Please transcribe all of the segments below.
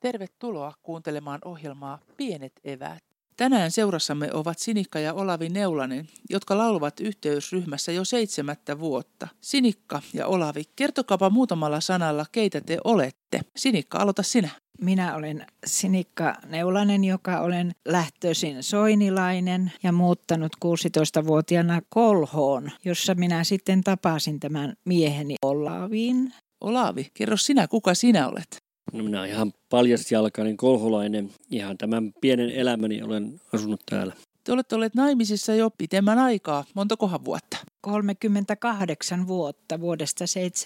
Tervetuloa kuuntelemaan ohjelmaa Pienet eväät. Tänään seurassamme ovat Sinikka ja Olavi Neulanen, jotka laulavat yhteysryhmässä jo 7 vuotta. Sinikka ja Olavi, kertokaapa muutamalla sanalla, keitä te olette. Sinikka, aloita sinä. Minä olen Sinikka Neulanen, joka olen lähtöisin soinilainen ja muuttanut 16-vuotiaana Kolhoon, jossa minä sitten tapasin tämän mieheni Olavin. Olavi, kerro sinä, kuka sinä olet? No minä olen ihan paljasjalkainen kolholainen. Ihan tämän pienen elämäni olen asunut täällä. Te olette olleet naimisissa jo pitemmän aikaa. Montakohan vuotta? 38 vuotta vuodesta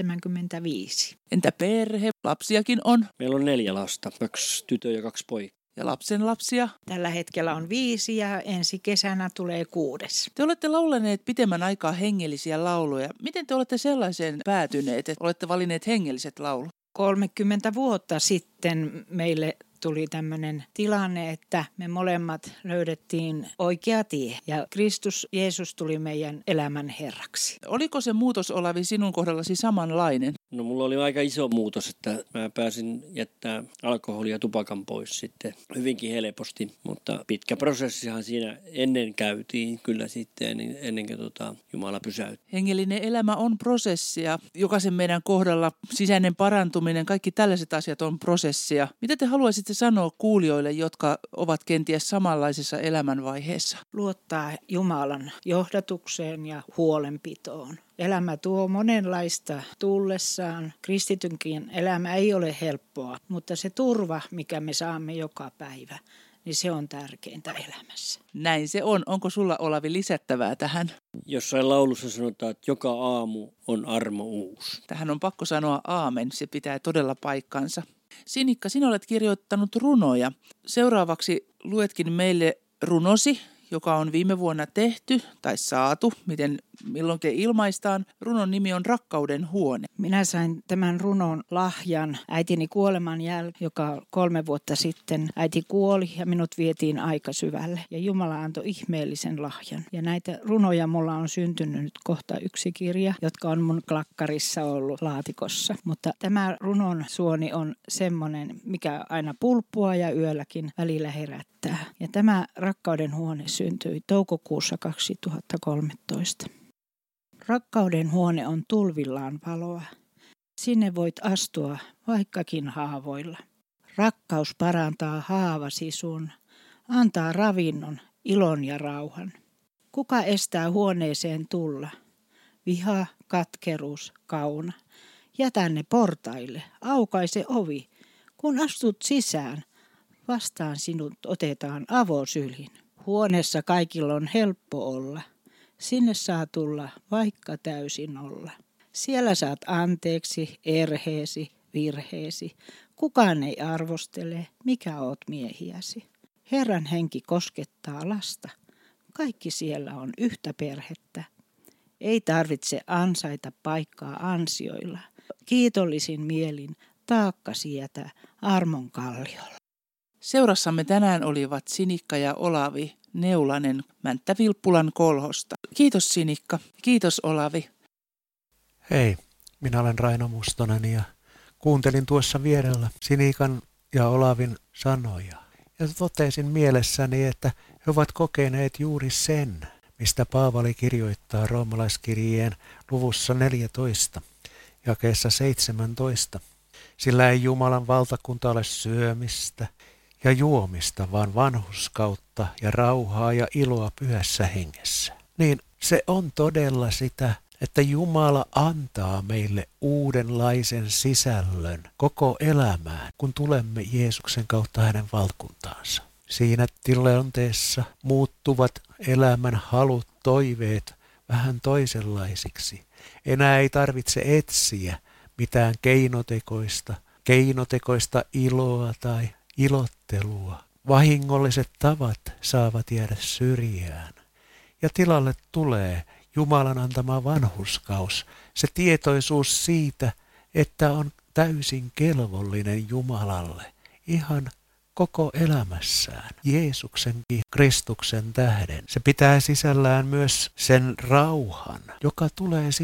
1975. Entä perhe? Lapsiakin on? Meillä on 4 lasta, 2 tyttöä ja 2 poikaa. Ja lapsen lapsia? Tällä hetkellä on 5 ja ensi kesänä tulee 6. Te olette laulaneet pitemmän aikaa hengellisiä lauluja. Miten te olette sellaiseen päätyneet, että olette valinneet hengelliset laulut? 30 vuotta sitten meille tuli tämmöinen tilanne, että me molemmat löydettiin oikea tie ja Kristus Jeesus tuli meidän elämän herraksi. Oliko se muutos, Olavi, sinun kohdallasi samanlainen? No mulla oli aika iso muutos, että mä pääsin jättää alkoholia ja tupakan pois sitten hyvinkin helposti, mutta pitkä prosessihan siinä ennen käytiin kyllä sitten ennen kuin Jumala pysäytti. Hengellinen elämä on prosessia. Jokaisen meidän kohdalla sisäinen parantuminen, kaikki tällaiset asiat on prosessia. Mitä te haluaisitte sanoa kuulijoille, jotka ovat kenties samanlaisessa elämänvaiheessa? Luottaa Jumalan johdatukseen ja huolenpitoon. Elämä tuo monenlaista tullessaan. Kristitynkin elämä ei ole helppoa, mutta se turva, mikä me saamme joka päivä, niin se on tärkeintä elämässä. Näin se on. Onko sulla, Olavi, lisättävää tähän? Jossain laulussa sanotaan, että joka aamu on armo uusi. Tähän on pakko sanoa aamen. Se pitää todella paikkansa. Sinikka, sinä olet kirjoittanut runoja. Seuraavaksi luetkin meille runosi, joka on viime vuonna tehty tai saatu, miten milloinkin ilmaistaan. Runon nimi on Rakkauden huone. Minä sain tämän runon lahjan äitini kuoleman jälkeen, joka 3 vuotta sitten äiti kuoli ja minut vietiin aika syvälle. Ja Jumala antoi ihmeellisen lahjan. Ja näitä runoja mulla on syntynyt nyt kohta 1 kirja, jotka on mun klakkarissa ollut laatikossa. Mutta tämä runon suoni on semmoinen, mikä aina pulppua ja yölläkin välillä herättää. Ja tämä Rakkauden huone syntyi toukokuussa 2013. Rakkauden huone on tulvillaan valoa. Sinne voit astua vaikkakin haavoilla. Rakkaus parantaa haavasi sun, antaa ravinnon, ilon ja rauhan. Kuka estää huoneeseen tulla? Viha, katkeruus, kauna. Jätä ne portaille, aukaise ovi. Kun astut sisään, vastaan sinut otetaan avosylin. Huoneessa kaikilla on helppo olla. Sinne saa tulla vaikka täysin olla. Siellä saat anteeksi erheesi, virheesi. Kukaan ei arvostele, mikä oot miehiäsi. Herran henki koskettaa lasta. Kaikki siellä on yhtä perhettä. Ei tarvitse ansaita paikkaa ansioilla. Kiitollisin mielin taakka sietä armon kalliolla. Seurassamme tänään olivat Sinikka ja Olavi Neulanen Mänttä-Vilppulan Kolhosta. Kiitos Sinikka, kiitos Olavi. Hei, minä olen Raino Mustonen ja kuuntelin tuossa vierellä Sinikan ja Olavin sanoja. Ja totesin mielessäni, että he ovat kokeneet juuri sen, mistä Paavali kirjoittaa roomalaiskirjeen luvussa 14, jakeessa 17. Sillä ei Jumalan valtakunta ole syömistä ja juomista, vaan vanhurskautta ja rauhaa ja iloa pyhässä hengessä. Niin se on todella sitä, että Jumala antaa meille uudenlaisen sisällön koko elämään, kun tulemme Jeesuksen kautta hänen valtakuntaansa. Siinä tilanteessa muuttuvat elämän halut, toiveet vähän toisenlaisiksi. Enää ei tarvitse etsiä mitään keinotekoista iloa tai ilottelua. Vahingolliset tavat saavat jäädä syrjään. Ja tilalle tulee Jumalan antama vanhurskaus, se tietoisuus siitä, että on täysin kelvollinen Jumalalle ihan koko elämässään Jeesuksen Kristuksen tähden. Se pitää sisällään myös sen rauhan, joka tulee siitä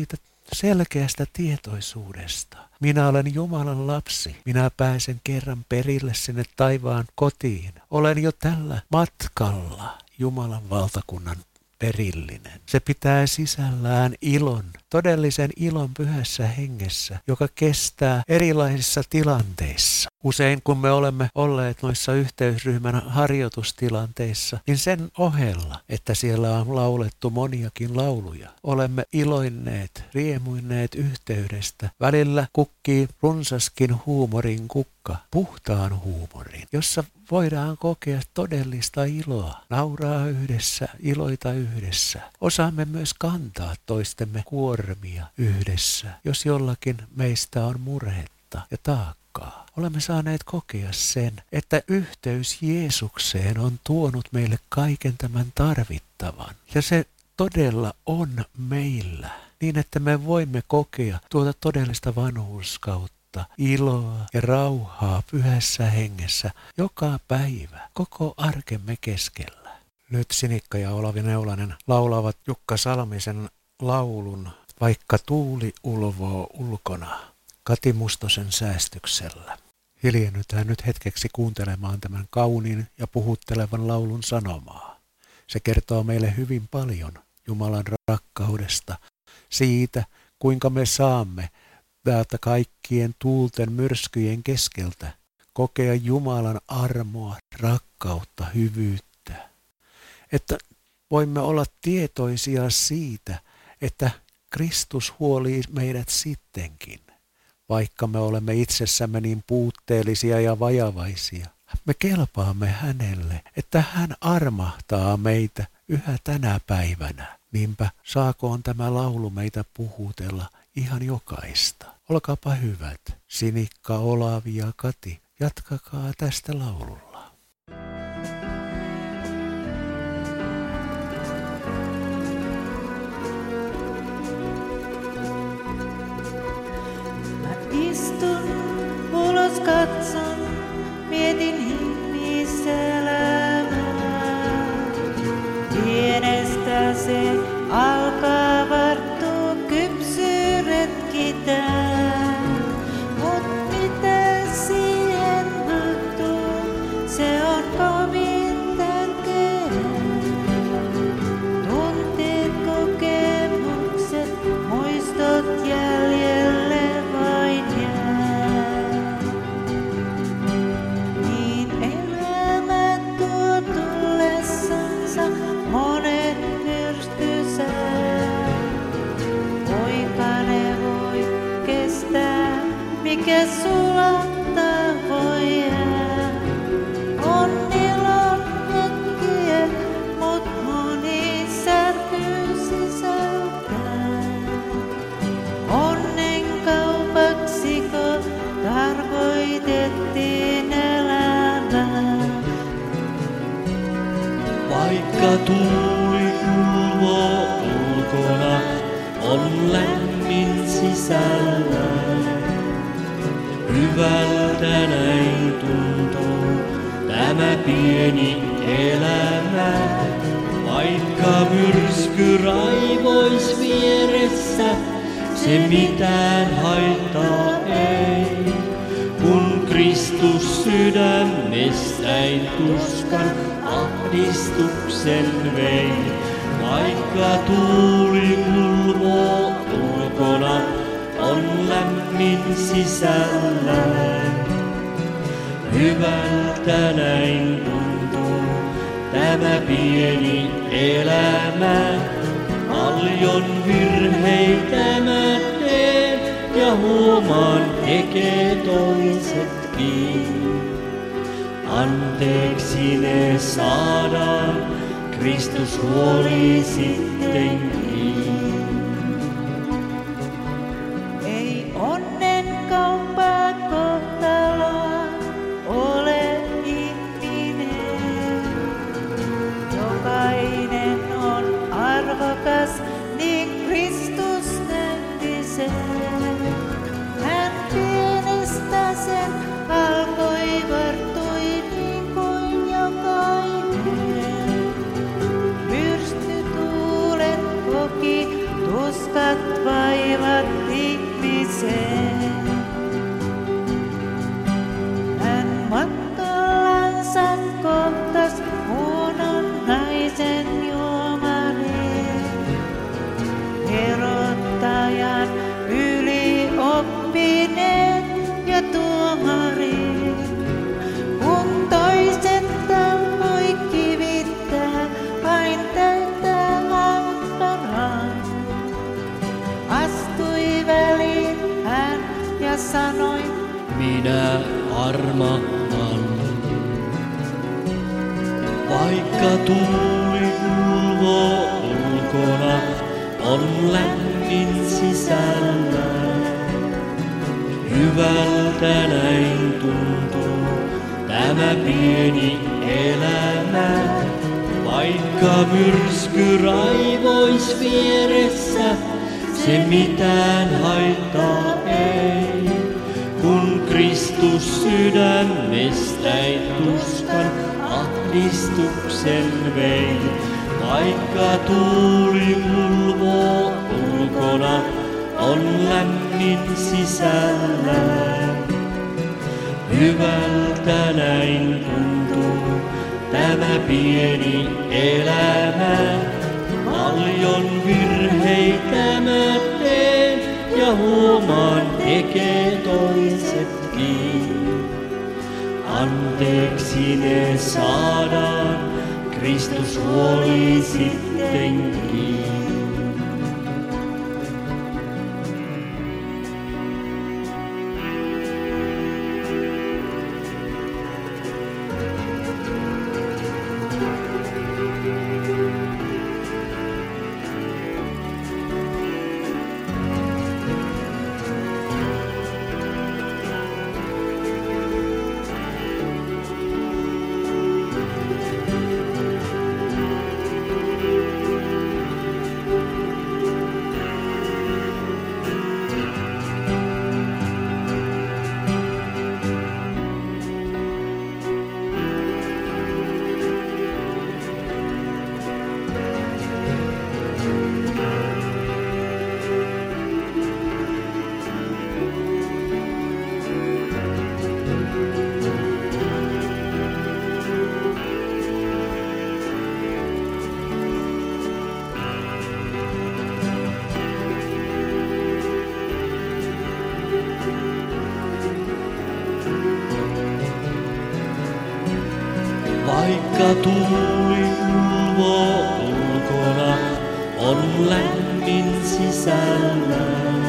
selkeästä tietoisuudesta. Minä olen Jumalan lapsi. Minä pääsen kerran perille sinne taivaan kotiin. Olen jo tällä matkalla Jumalan valtakunnan perillinen. Se pitää sisällään ilon, todellisen ilon pyhässä hengessä, joka kestää erilaisissa tilanteissa. Usein kun me olemme olleet noissa yhteysryhmän harjoitustilanteissa, niin sen ohella, että siellä on laulettu moniakin lauluja, olemme iloinneet, riemuinneet yhteydestä. Välillä kukkii runsaskin huumorin kukka, puhtaan huumorin, jossa voidaan kokea todellista iloa, nauraa yhdessä, iloita yhdessä. Osaamme myös kantaa toistemme kuormia yhdessä, jos jollakin meistä on murhetta ja taakkaa. Olemme saaneet kokea sen, että yhteys Jeesukseen on tuonut meille kaiken tämän tarvittavan. Ja se todella on meillä, niin että me voimme kokea tuota todellista vanhurskautta, iloa ja rauhaa pyhässä hengessä joka päivä, koko arkemme keskellä. Nyt Sinikka ja Olavi Neulanen laulavat Jukka Salmisen laulun Vaikka tuuli ulvoo ulkona Kati Mustosen säästyksellä. Hiljennytään nyt hetkeksi kuuntelemaan tämän kauniin ja puhuttelevan laulun sanomaa. Se kertoo meille hyvin paljon Jumalan rakkaudesta, siitä kuinka me saamme täältä kaikkien tuulten myrskyjen keskeltä kokea Jumalan armoa, rakkautta, hyvyyttä. Että voimme olla tietoisia siitä, että Kristus huolii meidät sittenkin, vaikka me olemme itsessämme niin puutteellisia ja vajavaisia. Me kelpaamme hänelle, että hän armahtaa meitä yhä tänä päivänä. Niinpä saakoon tämä laulu meitä puhutella ihan jokaista. Olkaapa hyvät, Sinikka, Olavi ja Kati, jatkakaa tästä laululla. Istun ulos, katson, mietin ihmiselämää. Pienestä se alkaa varttua, kypsyy retkitään. Mut mitä siihen mahtuu, se on kovin tärkeää. Tunteet, kokemukset, muistot jäljelle vain jää. Niin elämä tuo tullessansa monet myrskysää. Kuinka ne voi kestää, mikä sulattaa voi jää. On ilon hetkiä, mut moni särkyy sisältään. Onnen kaupaksiko tarkoitettiin elämää. Vaikka tuuli ulvoo ulkona, on lämmin sisällä. Hyvältä näin tuntuu tämä pieni elämä. Vaikka myrsky raivois vieressä, se mitään haittaa ei. Kun Kristus sydämestäin tuskan ahdistuksen vei. Vaikka tuuli ulvoo ulkona, on lämmin sisällään. Hyvältä näin tuntuu tämä pieni elämä. Paljon virheitä mä teen ja huomaan tekee toisetkin. Anteeksi ne saadaan, Kristus huoli sittenkin. Ei onnen kauppaa kohtaloa ole ihminen. Jokainen on arvokas, niin Kristus näytti sen. Hän pienestä sen alkoi, vartui niin kuin jokainen. Myrskytuulet koki, tuskat vaivat mä sanoin, minä armahdan. Vaikka tuuli ulvoo ulkona, on lämmin sisällä. Hyvältä näin tuntuu tämä pieni elämä. Vaikka myrsky raivois vieressä, se mitään haittaa ei. Kun Kristus sydämestäin tuskan ahdistuksen vei. Vaikka tuuli ulvoo ulkona, on lämmin sisällä. Hyvältä näin tuntuu tämä pieni elämä. Paljon virheitä mä teen ja huomaan tekee toisetkin. Anteeksi ne saadaan, Kristus huoli sittenkin. Vaikka tuuli ulvoo ulkona, on lämmin sisällä.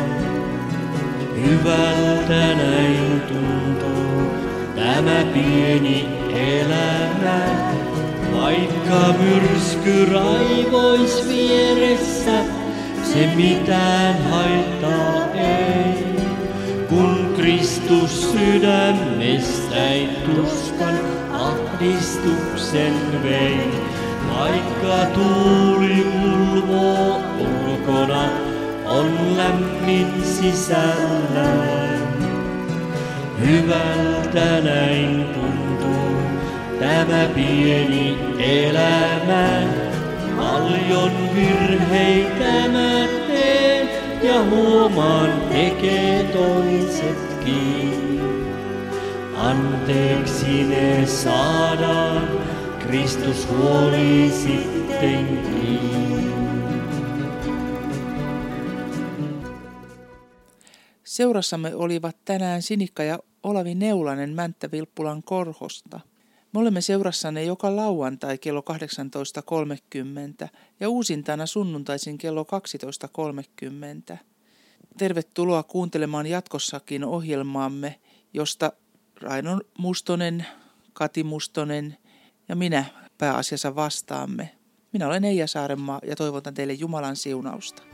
Hyvältä näin tuntuu tämä pieni elämä. Vaikka myrsky raivois vieressä, se mitään haittaa ei. Kun Kristus sydämestäin tuskan ahdistuksen vei. Vaikka tuuli ulvoo ulkona, on lämmin sisällä. Hyvältä näin tuntuu tämä pieni elämä. Paljon virheitä mä teen ja huomaan tekee toisetkin. Anteeksi ne saadaan, Kristus huoli sittenkin. Seurassamme olivat tänään Sinikka ja Olavi Neulanen Mänttä-Vilppulan Korhosta. Me olemme seurassanne joka lauantai kello 18.30 ja uusintana sunnuntaisin kello 12.30. Tervetuloa kuuntelemaan jatkossakin ohjelmaamme, josta Raino Mustonen, Kati Mustonen ja minä pääasiassa vastaamme. Minä olen Eija Saarenmaa ja toivotan teille Jumalan siunausta.